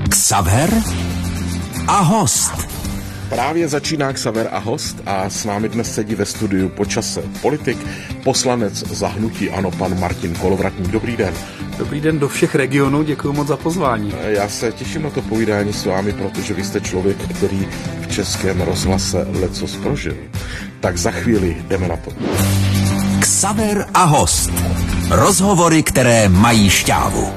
Xaver a host. Právě začíná Xaver a host a s námi dnes sedí ve studiu po čase politik, poslanec za hnutí ANO, pan Martin Kolovratník. Dobrý den. Dobrý den do všech regionů, děkuji moc za pozvání. Já se těším na to povídání s vámi, protože vy jste člověk, který v Českém rozhlase lecos prožil. Tak za chvíli jdeme na to. Xaver a host. Rozhovory, které mají šťávu.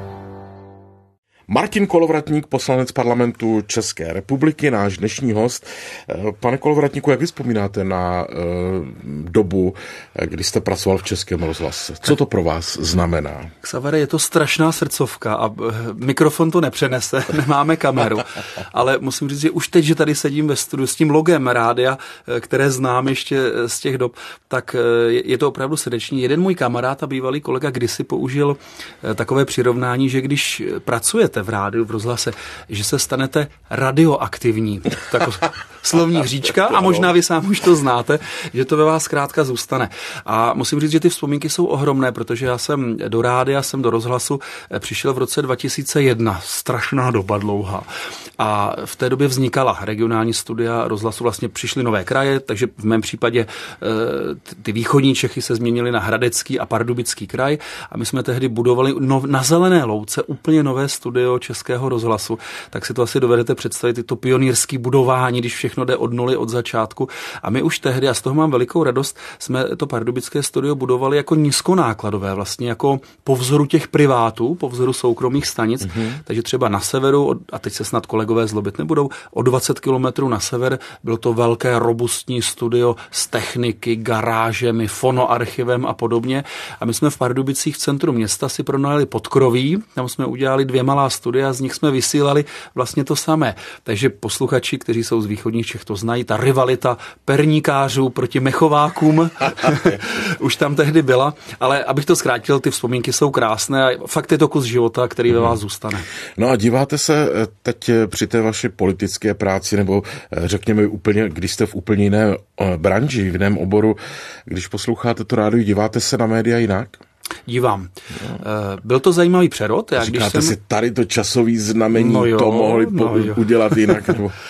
Martin Kolovratník, poslanec parlamentu České republiky, náš dnešní host. Pane Kolovratníku, jak vy vzpomínáte na dobu, kdy jste pracoval v Českém rozhlase? Co to pro vás znamená? Xavere, je to strašná srdcovka a mikrofon to nepřenese, nemáme kameru, ale musím říct, že už teď, že tady sedím ve studiu s tím logem rádia, které znám ještě z těch dob, tak je to opravdu srdeční. Jeden můj kamarád a bývalý kolega kdysi použil takové přirovnání, že když pracujete v rádiu, v rozhlase, že se stanete radioaktivní. Tak slovní hříčka a možná vy sám už to znáte, že to ve vás zkrátka zůstane. A musím říct, že ty vzpomínky jsou ohromné, protože já jsem do rádia, jsem do rozhlasu přišel v roce 2001. Strašná doba dlouhá. A v té době vznikala regionální studia rozhlasu, vlastně přišly nové kraje, takže v mém případě ty východní Čechy se změnily na Hradecký a Pardubický kraj a my jsme tehdy budovali na Zelené louce úplně nové studio Českého rozhlasu. Tak si to asi dovedete představit, i to pionýrské budování, když všechno jde od nuly, od začátku. A my už tehdy, a z toho mám velikou radost, jsme to pardubické studio budovali jako nízkonákladové, vlastně jako po vzoru těch privátů, po vzoru soukromých stanic. Takže třeba na severu, a teď se snad kolegové zlobit nebudou, o 20 kilometrů na sever bylo to velké robustní studio s techniky, garážemi, fonoarchivem a podobně. A my jsme v Pardubicích v centru města si pronajali podkroví, tam jsme udělali 2 malá studia, z nich jsme vysílali vlastně to samé. Takže posluchači, kteří jsou z východních Čech, to znají, ta rivalita perníkářů proti mechovákům už tam tehdy byla, ale abych to zkrátil, ty vzpomínky jsou krásné a fakt je to kus života, který ve vás zůstane. No a díváte se teď při té vaší politické práci, nebo řekněme úplně, když jste v úplně jiné branži, v jiném oboru, když posloucháte to rádio, díváte se na média jinak? Dívám. Byl to zajímavý přerod. Říkáte si, tady to časový znamení, to mohli udělat jinak.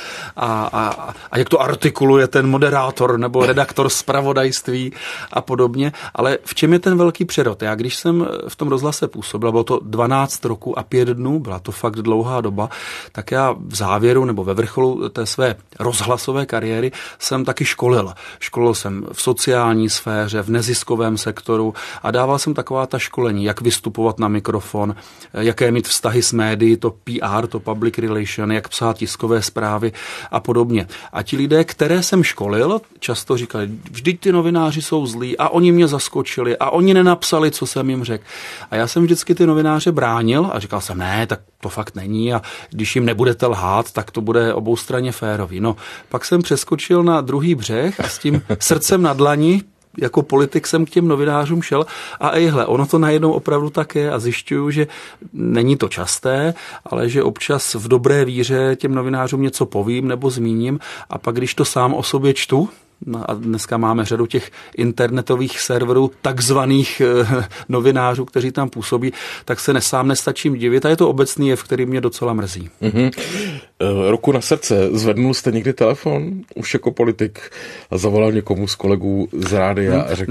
A jak to artikuluje ten moderátor nebo redaktor zpravodajství a podobně. Ale v čem je ten velký přerod? Já když jsem v tom rozhlase působil, bylo to 12 roku a 5 dnů, byla to fakt dlouhá doba, tak já v závěru nebo ve vrcholu té své rozhlasové kariéry jsem taky školil. Školil jsem v sociální sféře, v neziskovém sektoru a dával jsem taková ta školení, jak vystupovat na mikrofon, jaké mít vztahy s médií, to PR, to public relation, jak psát tiskové zprávy a podobně. A ti lidé, které jsem školil, často říkali, vždyť ty novináři jsou zlí a oni mě zaskočili a oni nenapsali, co jsem jim řekl. A já jsem vždycky ty novináře bránil a říkal jsem, ne, tak to fakt není a když jim nebudete lhát, tak to bude oboustranně férový. No, pak jsem přeskočil na druhý břeh a s tím srdcem na dlani jako politik jsem k těm novinářům šel a ejhle, ono to najednou opravdu tak je a zjišťuju, že není to časté, ale že občas v dobré víře těm novinářům něco povím nebo zmíním a pak když to sám o sobě čtu, a dneska máme řadu těch internetových serverů, takzvaných novinářů, kteří tam působí, tak se sám nestačím divit a je to obecný jev, který mě docela mrzí. Ruku na srdce, zvednul jste někdy telefon už jako politik a zavolal někomu z kolegů z rádia a řekl...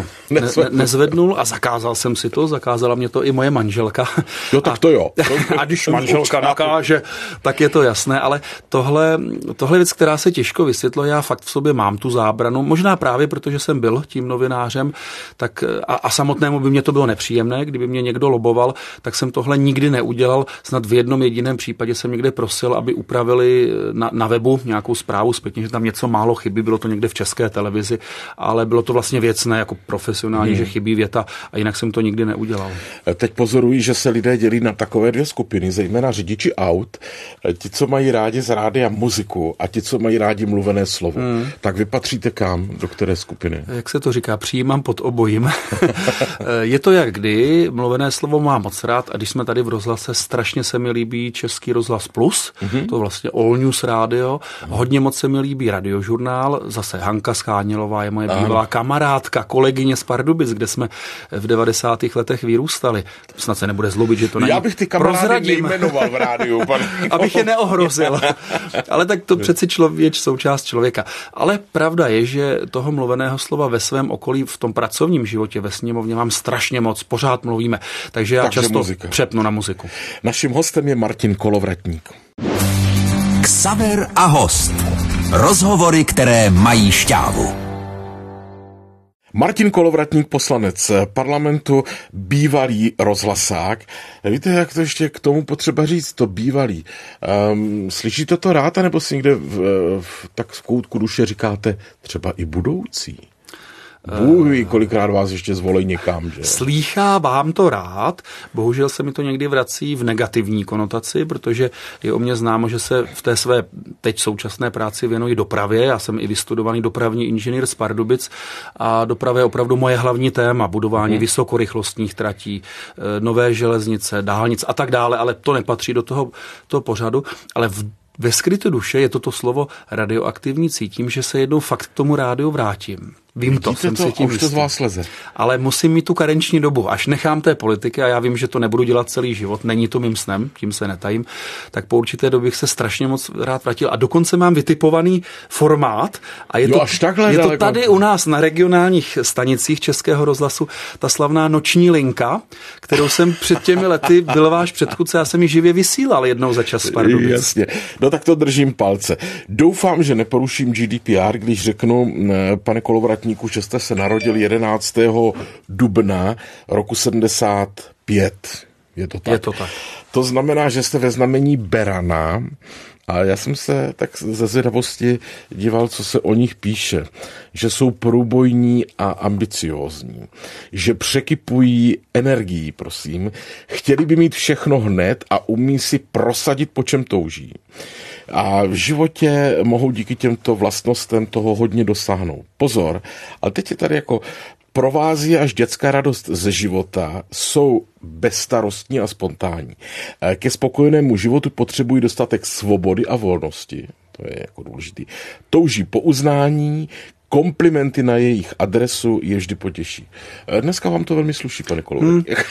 Nezvednul a zakázal jsem si to, zakázala mě to i moje manželka. Jo, tak to jo. A když manželka nakáže, tak je to jasné, ale tohle věc, která se těžko vysvětluje, já fakt v sobě mám tu zábranu, možná právě protože jsem byl tím novinářem, tak a samotnému by mě to bylo nepříjemné, kdyby mě někdo loboval, tak jsem tohle nikdy neudělal, snad v jednom jediném případě jsem někde prosil, aby upravili na webu nějakou zprávu zpětně, že tam něco málo chybí, bylo to někde v České televizi, ale bylo to vlastně věcné, jako profesionální, že chybí věta a jinak jsem to nikdy neudělal. Teď pozoruji, že se lidé dělí na takové 2 skupiny, zejména řidiči aut, ti, co mají rádi z rádia muziku a ti, co mají rádi mluvené slovo. Tak vy patříte kam, do které skupiny? Jak se to říká, přijímám pod obojím. Je to jak kdy, mluvené slovo mám moc rád a když jsme tady v rozhlase, strašně se mi líbí Český rozhlas Plus, to vlastně All News Radio. Hodně moc se mi líbí Radiožurnál, zase Hanka Schánělová je moje bývalá kamarádka, kolegyně z Pardubic, kde jsme v 90. letech vyrůstali. Snad se nebude zlobit, že to není. Já bych ty kamarády nejmenoval v rádiu. Abych je neohrozil. Ale tak to přeci součást člověka. Ale pravda je, že toho mluveného slova ve svém okolí, v tom pracovním životě, ve sněmovně mám strašně moc, pořád mluvíme. Takže já často přepnu na muziku. Naším hostem je Martin Kolovratník. Xaver a host. Rozhovory, které mají šťávu. Martin Kolovratník, poslanec parlamentu, bývalý rozhlasák. Víte, jak to ještě k tomu potřeba říct, to bývalý. Slyšíte to rád, anebo si někde tak v koutku duše říkáte třeba i budoucí? Bůh ví, kolikrát vás ještě zvolej někam, že? Slýchávám to rád, bohužel se mi to někdy vrací v negativní konotaci, protože je o mě známo, že se v té své teď současné práci věnuji dopravě. Já jsem i vystudovaný dopravní inženýr z Pardubic a doprava je opravdu moje hlavní téma, budování vysokorychlostních tratí, nové železnice, dálnic a tak dále, ale to nepatří do toho pořadu, ale ve skryté duše je toto slovo radioaktivní, cítím, že se jednou fakt k tomu rádiu vrátím. Vím to, jsem si tím jistý. To z vás leze. Ale musím mít tu karenční dobu. Až nechám té politiky a já vím, že to nebudu dělat celý život, není to mým snem, tím se netajím, tak po určité době bych se strašně moc rád vrátil. A dokonce mám vytipovaný formát a je to tady u nás na regionálních stanicích Českého rozhlasu ta slavná noční linka, kterou jsem před těmi lety, byl váš předchůdce, já jsem ji živě vysílal jednou za čas z Pardubic. Jasně, no tak to držím palce. Doufám, že neporuším GDPR, když řeknu, pane Kolovratníku, že jste se narodil 11. dubna roku 75. Je to tak? Je to tak. To znamená, že jste ve znamení Berana a já jsem se tak ze zvědavosti díval, co se o nich píše. Že jsou průbojní a ambiciózní. Že překypují energií, prosím. Chtěli by mít všechno hned a umí si prosadit, po čem touží. A v životě mohou díky těmto vlastnostem toho hodně dosáhnout. Pozor, ale teď je tady jako provází až dětská radost ze života, jsou bezstarostní a spontánní. Ke spokojenému životu potřebují dostatek svobody a volnosti. To je jako důležitý. Touží po uznání, komplimenty na jejich adresu je vždy potěší. Dneska vám to velmi sluší, pane Kolovratník.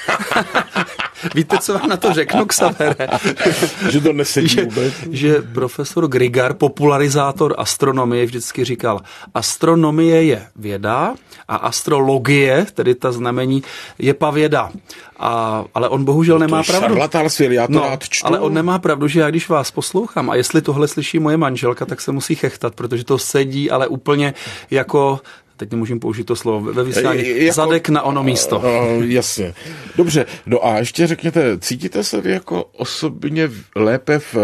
Víte, co vám na to řeknu, Xavere? Že to nesedí vůbec? Že profesor Grigar, popularizátor astronomie, vždycky říkal, astronomie je věda a astrologie, tedy ta znamení, je pavěda. Ale on bohužel nemá pravdu. Šarlatánství, já to rád čtu. Ale on nemá pravdu, že já když vás poslouchám a jestli tohle slyší moje manželka, tak se musí chechtat, protože to sedí, ale úplně jako... Teď nemůžu použít to slovo, ve vysílání, zadek na ono místo. Jasně. Dobře, no a ještě řekněte, cítíte se vy jako osobně lépe v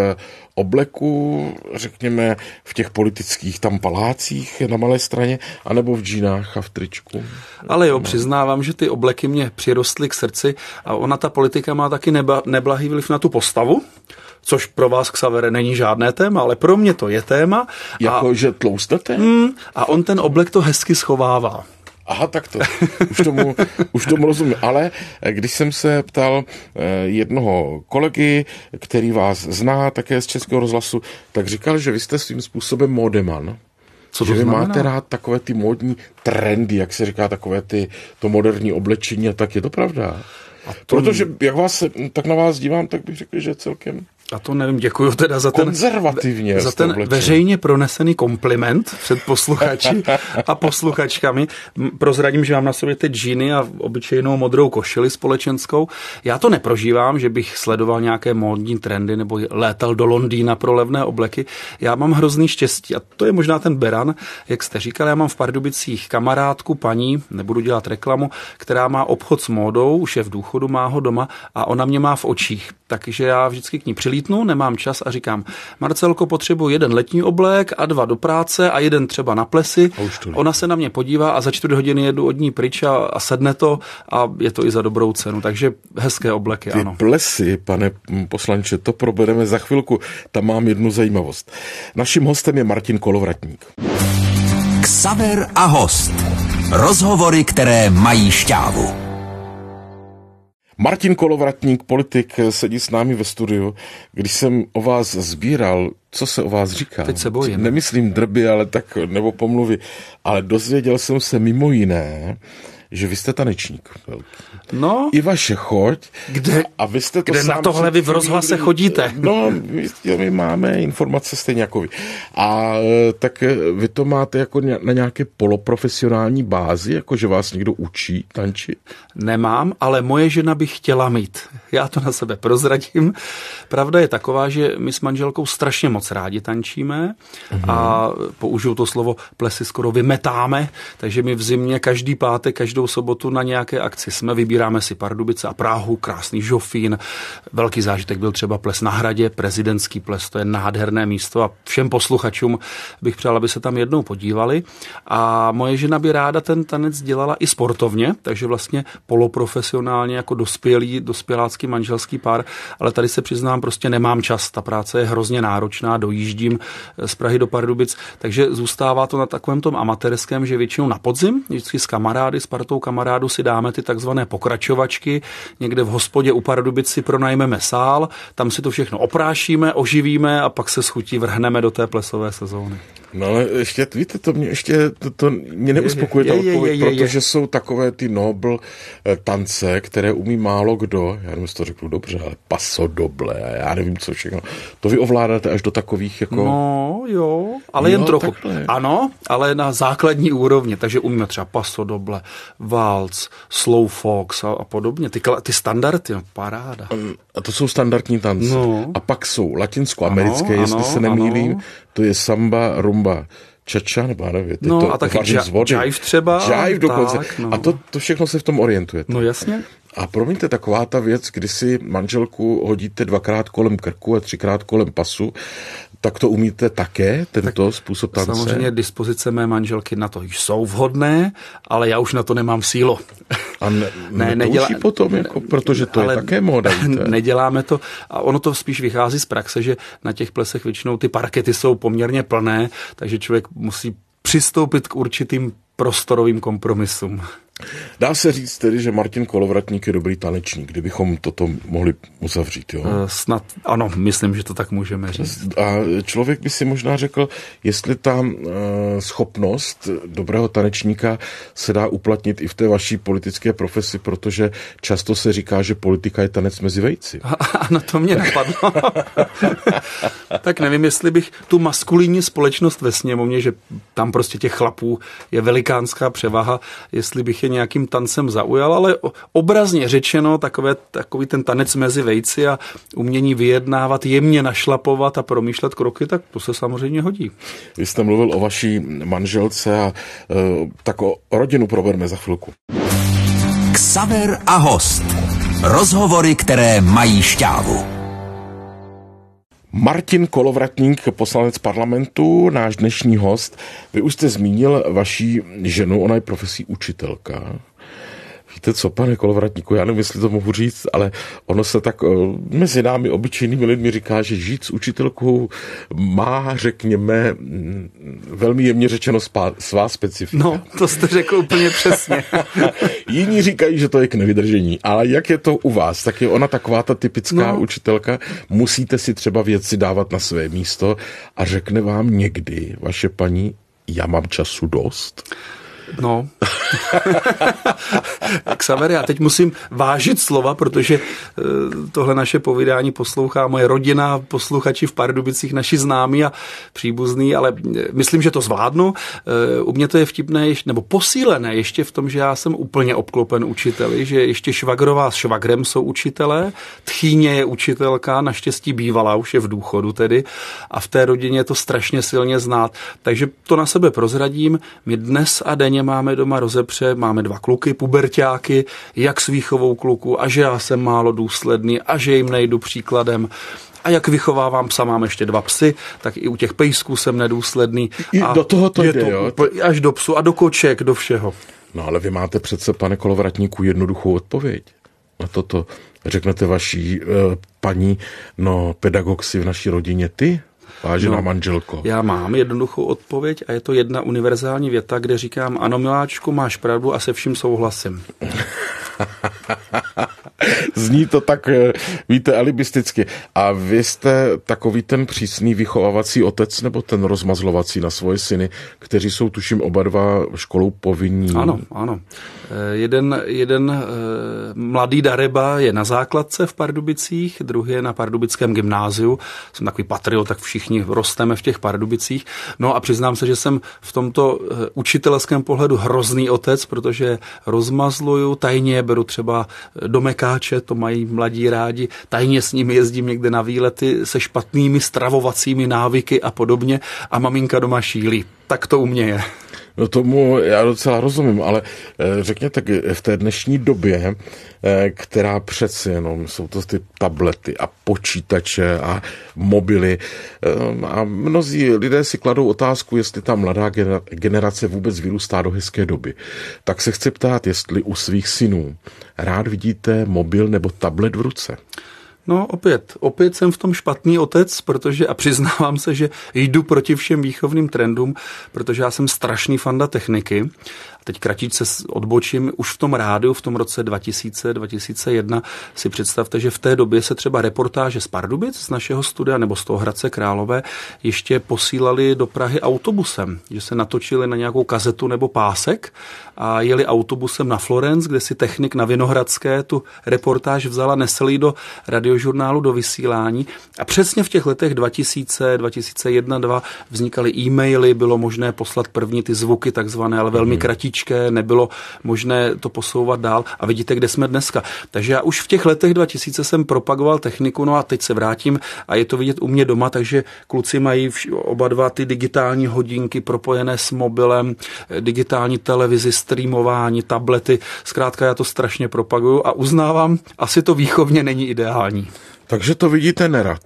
obleku, řekněme, v těch politických tam palácích na Malé Straně, anebo v džínách a v tričku? Ale jo, přiznávám, že ty obleky mě přirostly k srdci a ona, ta politika, má taky neblahý vliv na tu postavu, což pro vás, Xavere, není žádné téma, ale pro mě to je téma. Jako, že tloustnete? A on ten oblek to hezky schovává. Aha, tak to. Už tomu rozumím. Ale když jsem se ptal jednoho kolegy, který vás zná také z Českého rozhlasu, tak říkal, že vy jste svým způsobem módeman. Co že to vy znamená? máte rád takové ty módní trendy, jak se říká, takové to moderní oblečení, a tak je to pravda. Protože jak tak na vás dívám, tak bych řekl, že celkem... A to nevím, děkuju teda za ten veřejně pronesený kompliment před posluchači a posluchačkami. Prozradím, že mám na sobě ty džíny a obyčejnou modrou košili společenskou. Já to neprožívám, že bych sledoval nějaké módní trendy nebo létal do Londýna pro levné obleky. Já mám hrozný štěstí a to je možná ten Beran, jak jste říkal, já mám v Pardubicích kamarádku, paní, nebudu dělat reklamu, která má obchod s módou, už je v důchodu, má ho doma a ona mě má v očích. Takže já vždycky k ní přilítnu, nemám čas a říkám, Marcelko, potřebuji 1 letní oblek a 2 do práce a 1 třeba na plesy. Ona se na mě podívá a za 4 hodiny jedu od ní pryč a sedne to a je to i za dobrou cenu. Takže hezké obleky, ano. Ty plesy, pane poslanče, to probereme za chvilku. Tam mám jednu zajímavost. Naším hostem je Martin Kolovratník. Xaver a host. Rozhovory, které mají šťávu. Martin Kolovratník, politik, sedí s námi ve studiu. Když jsem o vás sbíral, co se o vás říká? Teď se bojím. Nemyslím drby, ale tak, nebo pomluvy. Ale dozvěděl jsem se mimo jiné, že vy jste tanečník. No. I vaše choď. Kde, a vy jste to kde na tohle vy v rozhlase chodíte? No, my máme informace stejně jako vy. A tak vy to máte jako na nějaké poloprofesionální bázi, jako že vás někdo učí tančit? Nemám, ale moje žena by chtěla mít. Já to na sebe prozradím. Pravda je taková, že my s manželkou strašně moc rádi tančíme a použiju to slovo plesy skoro vymetáme, takže my v zimě každý pátek, každou sobotu na nějaké akci jsme, vybíráme si Pardubice a Prahu, krásný Žofín. Velký zážitek byl třeba ples na Hradě, prezidentský ples, to je nádherné místo a všem posluchačům bych přál, aby se tam jednou podívali. A moje žena by ráda ten tanec dělala i sportovně, takže vlastně poloprofesionálně jako dospělácký manželský pár, ale tady se přiznám, prostě nemám čas, ta práce je hrozně náročná, dojíždím z Prahy do Pardubic, takže zůstává to na takovém tom amatérském, že většinou na podzim, vždycky s kamarády, s partou kamarádů si dáme ty takzvané pokračovačky, někde v hospodě u Pardubic si pronajmeme sál, tam si to všechno oprášíme, oživíme a pak se s chutí vrhneme do té plesové sezóny. No ale ještě, víte, to mě neuspokuje ta odpověď, protože jsou takové ty nobl tance, které umí málo kdo, já nevím, to řeknu dobře, ale pasodoble, já nevím, co všechno. To vy ovládáte až do takových jako... No jo, ale jen trochu. Takhle. Ano, ale na základní úrovni, takže umíme třeba pasodoble, waltz, slow fox a podobně, ty standardy, paráda. A to jsou standardní tance. No. A pak jsou latinskoamerické, jestli se nemýlím, to je samba, rumba, čača, nebo já nevím. No to, a taky jive třeba. Jive dokonce. Tak, no. A to všechno se v tom orientujete. No jasně. A promiňte, taková ta věc, kdy si manželku hodíte 2x kolem krku a 3x kolem pasu, tak to umíte také, tento způsob tance? Samozřejmě dispozice mé manželky na to jsou vhodné, ale já už na to nemám sílu. A netouží potom, jako, protože to je také móda. Neděláme to a ono to spíš vychází z praxe, že na těch plesech většinou ty parkety jsou poměrně plné, takže člověk musí přistoupit k určitým prostorovým kompromisům. Dá se říct tedy, že Martin Kolovratník je dobrý tanečník, kdybychom toto mohli uzavřít, jo? Snad, ano, myslím, že to tak můžeme říct. A člověk by si možná řekl, jestli ta schopnost dobrého tanečníka se dá uplatnit i v té vaší politické profesi, protože často se říká, že politika je tanec mezi vejci. Ano, to mě napadlo. Tak nevím, jestli bych tu maskulinní společnost ve sněmovně, že tam prostě těch chlapů je velikánská převaha, jestli bych je nějakým tancem zaujal, ale obrazně řečeno takový ten tanec mezi vejci a umění vyjednávat, jemně našlapovat a promýšlet kroky, tak to se samozřejmě hodí. Vy jste mluvil o vaší manželce a tak o rodinu probereme za chvilku. Xaver a host. Rozhovory, které mají šťávu. Martin Kolovratník, poslanec parlamentu, náš dnešní host. Vy už jste zmínil vaší ženu, ona je profesí učitelka. Víte co, pane Kolovratníku, já nevím, jestli to mohu říct, ale ono se tak mezi námi obyčejnými lidmi říká, že žít s učitelkou má, řekněme, velmi jemně řečeno svá specifika. No, to jste řekl úplně přesně. Jiní říkají, že to je k nevydržení, ale jak je to u vás? Tak je ona taková ta typická učitelka, musíte si třeba věci dávat na své místo a řekne vám někdy vaše paní, já mám času dost? No. Xaver, já teď musím vážit slova, protože tohle naše povídání poslouchá moje rodina, posluchači v Pardubicích, naši známí a příbuzní, ale myslím, že to zvládnu. U mě to je vtipné, nebo posílené ještě v tom, že já jsem úplně obklopen učiteli, že ještě švagrová s švagrem jsou učitelé, tchýně je učitelka, naštěstí bývalá, už je v důchodu tedy, a v té rodině je to strašně silně znát. Takže to na sebe prozradím. My dnes a denně máme doma rozepře, máme 2 kluky, puberťáky, jak s výchovou kluku a že já jsem málo důsledný a že jim nejdu příkladem. A jak vychovávám psa, mám ještě 2 psy, tak i u těch pejsků jsem nedůsledný. I do toho to jde, jo? Až do psu a do koček, do všeho. No ale vy máte přece, pane Kolovratníku, jednoduchou odpověď na toto. Řeknete vaší paní, pedagog si v naší rodině ty? Vážená manželko. Já mám jednoduchou odpověď a je to jedna univerzální věta, kde říkám, ano miláčku, máš pravdu a se vším souhlasím. Zní to tak, víte, alibisticky. A vy jste takový ten přísný vychovávací otec nebo ten rozmazlovací na svoje syny, kteří jsou, tuším, oba dva školou povinní? Ano. Jeden mladý Dareba je na základce v Pardubicích, druhý je na pardubickém gymnáziu. Jsem takový patriot, tak všichni rosteme v těch Pardubicích. No a přiznám se, že jsem v tomto učitelském pohledu hrozný otec, protože rozmazluju, tajně beru třeba do Mekáče, to mají mladí rádi, tajně s nimi jezdím někde na výlety se špatnými stravovacími návyky a podobně a maminka doma šílí. Tak to u mě je. No tomu já docela rozumím, ale řekněte, v té dnešní době, která přece jenom jsou to ty tablety a počítače a mobily a mnozí lidé si kladou otázku, jestli ta mladá generace vůbec vyrůstá do hezké doby. Tak se chci ptát, jestli u svých synů rád vidíte mobil nebo tablet v ruce. No opět jsem v tom špatný otec, protože a přiznávám se, že jdu proti všem výchovným trendům, protože já jsem strašný fanda techniky. A teď kratičce odbočím, už v tom rádiu v tom roce 2000-2001 si představte, že v té době se třeba reportáže z Pardubic, z našeho studia nebo z toho Hradce Králové ještě posílali do Prahy autobusem, že se natočili na nějakou kazetu nebo pásek a jeli autobusem na Florence, kde si technik na Vinohradské tu reportáž vzala, nesl ji do radiožurnálu, do vysílání a přesně v těch letech 2000, 2001, 2002 vznikaly e-maily, bylo možné poslat první ty zvuky takzvané, ale velmi kratičké, nebylo možné to posouvat dál a vidíte, kde jsme dneska. Takže já už v těch letech 2000 jsem propagoval techniku, no a teď se vrátím a je to vidět u mě doma, takže kluci mají oba dva ty digitální hodinky propojené s mobilem, digitální televizi, streamování, tablety, zkrátka já to strašně propaguju a uznávám, asi to výchovně není ideální. Takže to vidíte nerad?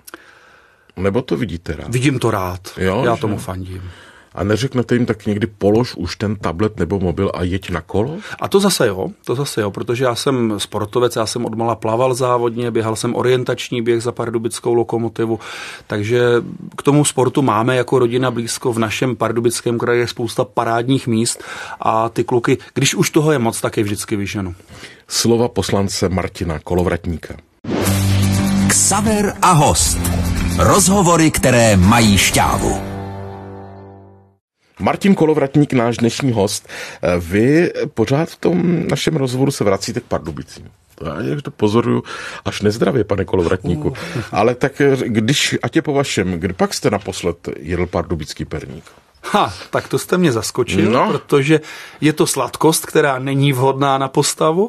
Nebo to vidíte rád? Vidím to rád, jo, já že? tomu fandím. A neřeknete jim tak někdy polož už ten tablet nebo mobil a jeď na kolo? A to zase jo, protože já jsem sportovec, já jsem odmala plaval závodně, běhal jsem orientační běh za pardubickou Lokomotivu, takže k tomu sportu máme jako rodina blízko, v našem Pardubickém kraji je spousta parádních míst a ty kluky, když už toho je moc, tak je vždycky vyženu. Slova poslance Martina Kolovratníka. Xaver a host. Rozhovory, které mají šťávu. Martin Kolovratník, náš dnešní host. Vy pořád v tom našem rozhovoru se vracíte k Pardubicím. Já to pozoruju až nezdravě, pane Kolovratníku. Ale tak když, ať je po vašem, kdy pak jste naposled jedl pardubický perník? Tak to jste mě zaskočil, protože je to sladkost, která není vhodná na postavu,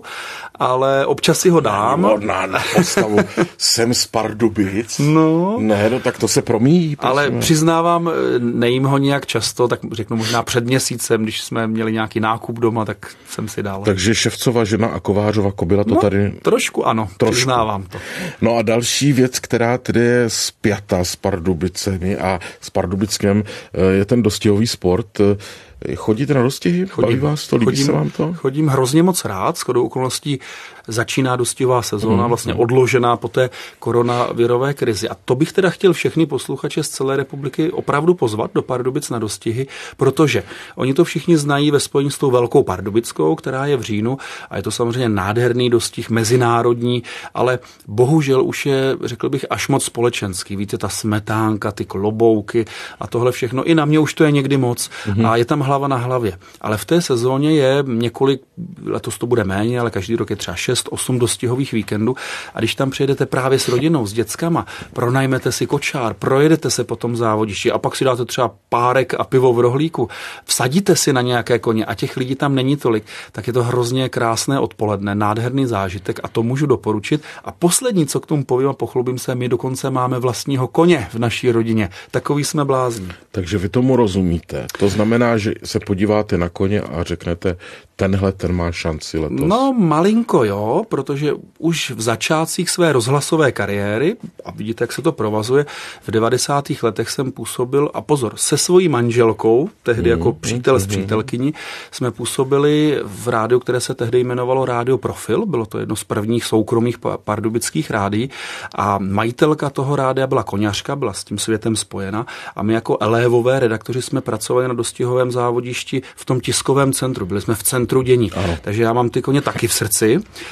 ale občas si ho dám. Není vhodná na postavu. Jsem z Pardubic. No. Ne, tak to se promíjí. Ale přiznávám, nejím ho nějak často, tak řeknu možná před měsícem, když jsme měli nějaký nákup doma, tak jsem si dal. Takže ševcova žena a kovářova kobila to tady... Trošku ano, přiznávám to. No a další věc, která tedy je spjata s Pardubicemi a s Pardubickem, je ten dostihový sport. Chodíte na dostihy? Baví vás to? Líbí se vám to? Chodím hrozně moc rád. Shodou okolností začíná dostihová sezóna, vlastně odložená po té koronavirové krizi. A to bych teda chtěl všechny posluchače z celé republiky opravdu pozvat do Pardubic na dostihy, protože oni to všichni znají ve spojení s tou Velkou Pardubickou, která je v říjnu a je to samozřejmě nádherný dostih, mezinárodní, ale bohužel už je, řekl bych, až moc společenský. Víte, ta smetánka, ty klobouky a tohle všechno. I na mě už to je někdy moc a je tam hlava na hlavě. Ale v té sezóně je několik, letos to bude méně, ale každý rok je třeba 6-8 dostihových víkendů a když tam přijedete právě s rodinou, s dětskama, pronajmete si kočár, projedete se po tom závodišti a pak si dáte třeba párek a pivo v rohlíku, vsadíte si na nějaké koně a těch lidí tam není tolik, tak je to hrozně krásné odpoledne, nádherný zážitek a to můžu doporučit. A poslední, co k tomu povím a pochlubím se, my dokonce máme vlastního koně v naší rodině. Takový jsme blázni. Takže vy tomu rozumíte. To znamená, že se podíváte na koně a řeknete, ten má šanci letos. No, malinko jo, protože už v začátcích své rozhlasové kariéry, a vidíte, jak se to provazuje, v 90. letech jsem působil, a pozor, se svojí manželkou, tehdy jako přítel s přítelkyní, jsme působili v rádiu, které se tehdy jmenovalo Rádio Profil, bylo to jedno z prvních soukromých pardubických rádií a majitelka toho rádia byla koňařka, byla s tím světem spojena a my jako elévové redaktoři jsme pracovali na dostihovém závodišti v tom tiskovém centru, byli jsme v centru dění, takže já mám ty koně taky v srdci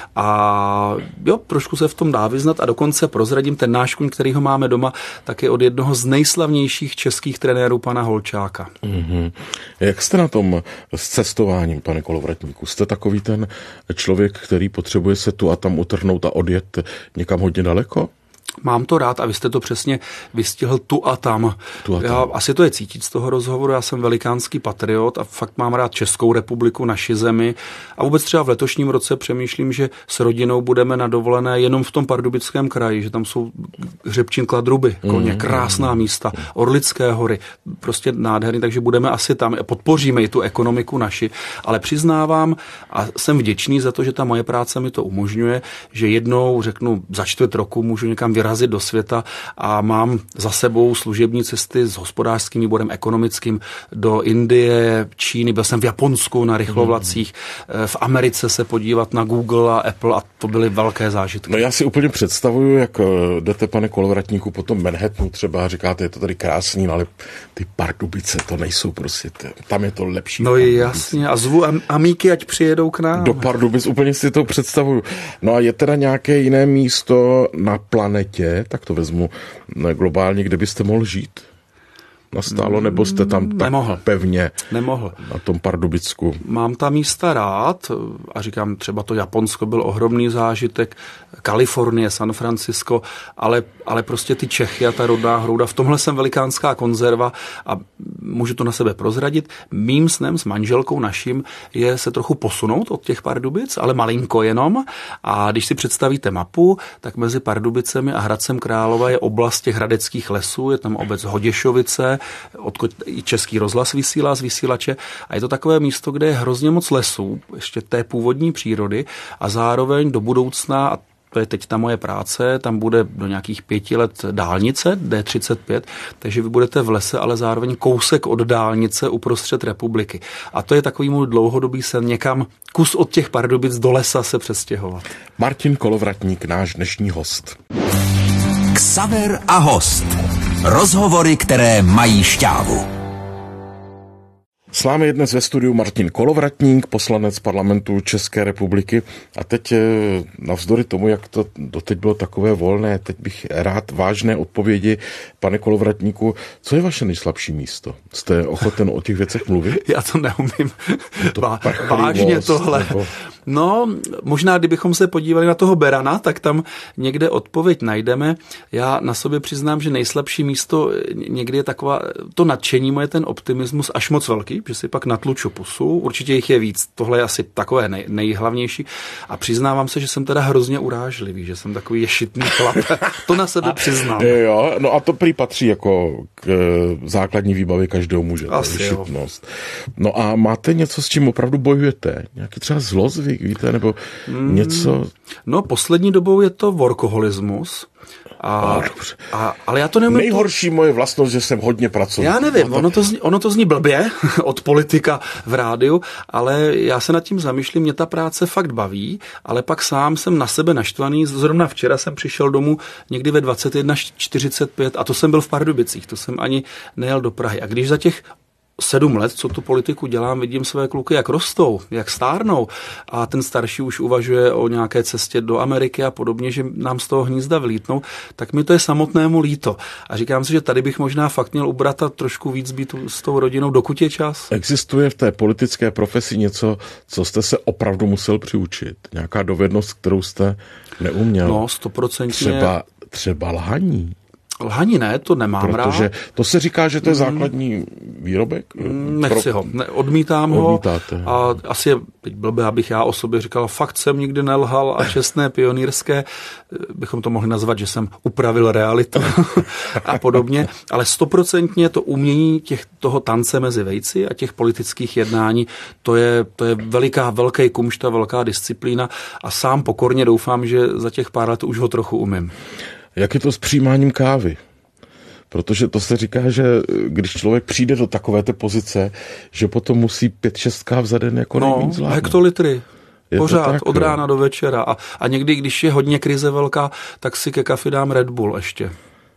A jo, trošku se v tom dá vyznat a dokonce prozradím, ten náš kuň, který ho máme doma, tak je od jednoho z nejslavnějších českých trenérů, pana Holčáka. Mm-hmm. Jak jste na tom s cestováním, pane Kolovratníku? Jste takový ten člověk, který potřebuje se tu a tam utrhnout a odjet někam hodně daleko? Mám to rád a vy jste to přesně vystihl tu a tam. Asi to je cítit z toho rozhovoru, já jsem velikánský patriot a fakt mám rád Českou republiku, naši zemi a vůbec třeba v letošním roce přemýšlím, že s rodinou budeme na dovolené jenom v tom Pardubickém kraji, že tam jsou Hřebčín, Kladruby, Koně, krásná místa, Orlické hory, prostě nádherný, takže budeme asi tam, podpoříme i tu ekonomiku naši, ale přiznávám a jsem vděčný za to, že ta moje práce mi to umožňuje, že jednou, řeknu, za čtvrt roku můžu někam vyrazit do světa a mám za sebou služební cesty s hospodářským výborem ekonomickým do Indie, Číny, byl jsem v Japonsku na rychlovlacích, v Americe se podívat na Google a Apple a to byly velké zážitky. No já si úplně představuju, jak jdete, pane Kolovratníku, po tom Manhattanu třeba a říkáte, je to tady krásný, ale ty Pardubice to nejsou prostě, tam je to lepší. No jasně a zvu amíky, ať přijedou k nám. Do Pardubic, úplně si to představuju. No a je teda nějaké jiné místo na planetě, tak to vezmu globálně, kde byste mohl žít? Nastálo, nebo jste tam tak pevně na tom Pardubicku? Mám ta místa rád a říkám, třeba to Japonsko byl ohromný zážitek, Kalifornie, San Francisco, ale prostě ty Čechy a ta rodná hrouda, v tomhle jsem velikánská konzerva a můžu to na sebe prozradit. Mým snem s manželkou naším je se trochu posunout od těch Pardubic, ale malinko jenom a když si představíte mapu, tak mezi Pardubicemi a Hradcem Králové je oblast těch hradeckých lesů, je tam obec Hoděšovice, odkud i Český rozhlas vysílá z vysílače a je to takové místo, kde je hrozně moc lesů, ještě té původní přírody a zároveň do budoucna, a to je teď ta moje práce, tam bude do nějakých 5 let dálnice, D35, takže vy budete v lese, ale zároveň kousek od dálnice uprostřed republiky. A to je takový můj dlouhodobý sen, někam kus od těch Pardubic do lesa se přestěhovat. Martin Kolovratník, náš dnešní host. Xaver a host. Rozhovory, které mají šťávu. S námi je dnes ve studiu Martin Kolovratník, poslanec parlamentu České republiky. A teď navzdory tomu, jak to doteď bylo takové volné, teď bych rád vážné odpovědi. Pane Kolovratníku, co je vaše nejslabší místo? Jste ochoten o těch věcech mluvit? Já to neumím. Vážně tohle. Nebo... No, možná kdybychom se podívali na toho Berana, tak tam někde odpověď najdeme. Já na sobě přiznám, že nejslabší místo někdy je taková, to nadšení moje, ten optimismus až moc velký, že si pak natluču pusu. Určitě jich je víc. Tohle je asi takové nejhlavnější. A přiznávám se, že jsem teda hrozně urážlivý, že jsem takový ješitný chlap. To na sebe přiznám. Jo, no a to prý patří jako k základní výbavě každého muže. Asi ješitnost. No a máte něco, s čím opravdu bojujete? Nějaký třeba zlozvyk, víte, nebo něco? No, poslední dobou je to workoholismus. Ale já to nevím. Nejhorší moje vlastnost, že jsem hodně pracoval. Já nevím, ono to zní blbě od politika v rádiu, ale já se nad tím zamýšlím, mě ta práce fakt baví, ale pak sám jsem na sebe naštvaný. Zrovna včera jsem přišel domů někdy ve 21:45 a to jsem byl v Pardubicích, to jsem ani nejel do Prahy. A když za těch 7 let, co tu politiku dělám, vidím své kluky, jak rostou, jak stárnou a ten starší už uvažuje o nějaké cestě do Ameriky a podobně, že nám z toho hnízda vylítnou, tak mi to je samotnému líto. A říkám si, že tady bych možná fakt měl ubrat a trošku víc být s tou rodinou, dokud je čas. Existuje v té politické profesi něco, co jste se opravdu musel přiučit? Nějaká dovednost, kterou jste neuměl? No, 100%. Třeba lhaní. Lhaní ne, to nemám rád. Protože to se říká, že to je základní výrobek? Nechci ho, odmítám ho. A asi je teď blbé, abych já o sobě říkal, fakt jsem nikdy nelhal a čestné pionýrské, bychom to mohli nazvat, že jsem upravil realitu a podobně, ale 100% to umění toho tance mezi vejci a těch politických jednání, to je velký kumšt a velká disciplína a sám pokorně doufám, že za těch pár let už ho trochu umím. Jak je to s přijímáním kávy? Protože to se říká, že když člověk přijde do takovéto pozice, že potom musí 5-6 káv za den jako nejvíc zvládnout. No, hektolitry. Pořád, od rána do večera. A někdy, když je hodně krize velká, tak si ke kafi dám Red Bull ještě.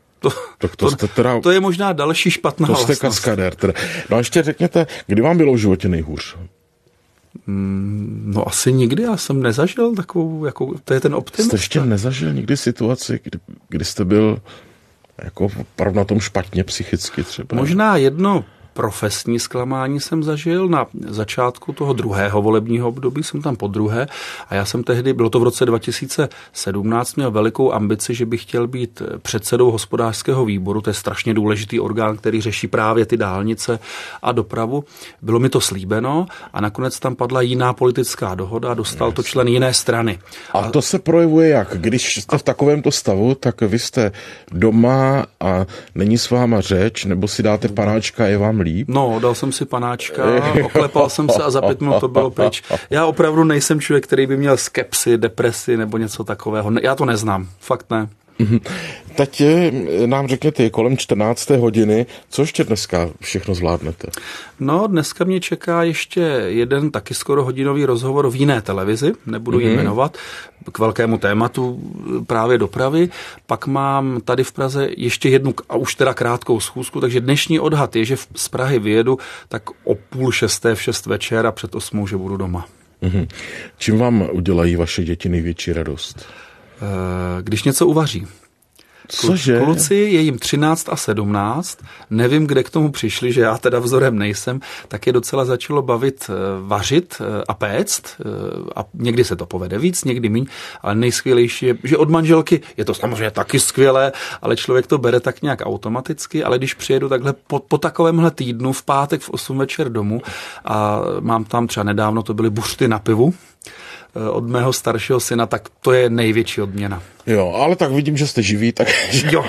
To je možná další špatná vlastnost. To jste kaskadér. No a ještě řekněte, kdy vám bylo v životě nejhůř? No asi nikdy, já jsem nezažil takovou, jako, to je ten optimista. Jste ještě nezažil nikdy situaci, kdy jste byl jako opravdu na tom špatně psychicky třeba? Možná jedno profesní zklamání jsem zažil na začátku toho druhého volebního období, jsem tam podruhé a já jsem tehdy, bylo to v roce 2017, měl velikou ambici, že bych chtěl být předsedou hospodářského výboru, to je strašně důležitý orgán, který řeší právě ty dálnice a dopravu. Bylo mi to slíbeno a nakonec tam padla jiná politická dohoda, dostal to člen jiné strany. A to se projevuje jak? Když jste v takovémto stavu, tak vy jste doma a není s váma řeč, nebo si dáte panáčka, je vám líp? No, dal jsem si panáčka, oklepal jsem se a za 5 minut to bylo pryč. Já opravdu nejsem člověk, který by měl skepsi, depresi nebo něco takového. Já to neznám, fakt ne. Teď nám řekněte, kolem 14. hodiny, co ještě dneska všechno zvládnete? No, dneska mě čeká ještě jeden taky skoro hodinový rozhovor v jiné televizi, nebudu ji jmenovat, k velkému tématu právě dopravy. Pak mám tady v Praze ještě jednu, a už teda krátkou schůzku, takže dnešní odhad je, že z Prahy vyjedu tak o 5:30 v 6 večer a před 8, že budu doma. Čím vám udělají vaše děti největší radost? Když něco uvaří. Cože? Kluci, je jim 13 a 17, nevím, kde k tomu přišli, že já teda vzorem nejsem, tak je docela začalo bavit vařit a péct a někdy se to povede víc, někdy míň, ale nejskvělejší je, že od manželky je to samozřejmě taky skvělé, ale člověk to bere tak nějak automaticky, ale když přijedu takhle po takovémhle týdnu v pátek v 8 večer domů a mám tam třeba nedávno, to byly buřty na pivu, od mého staršího syna, tak to je největší odměna. Jo, ale tak vidím, že jste živý, tak jo.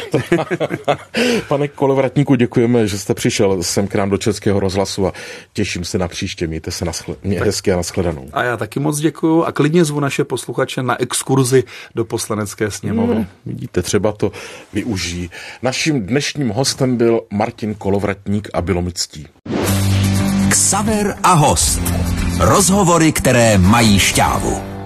Pane Kolovratníku, děkujeme, že jste přišel sem k nám do Českého rozhlasu a těším se na příště. Mějte se hezky a nashledanou. A já taky moc děkuju a klidně zvu naše posluchače na exkurzi do Poslanecké sněmovny. Vidíte, třeba to využijí. Naším dnešním hostem byl Martin Kolovratník a bylo mi ctí. Xaver a host. Rozhovory, které mají šťávu.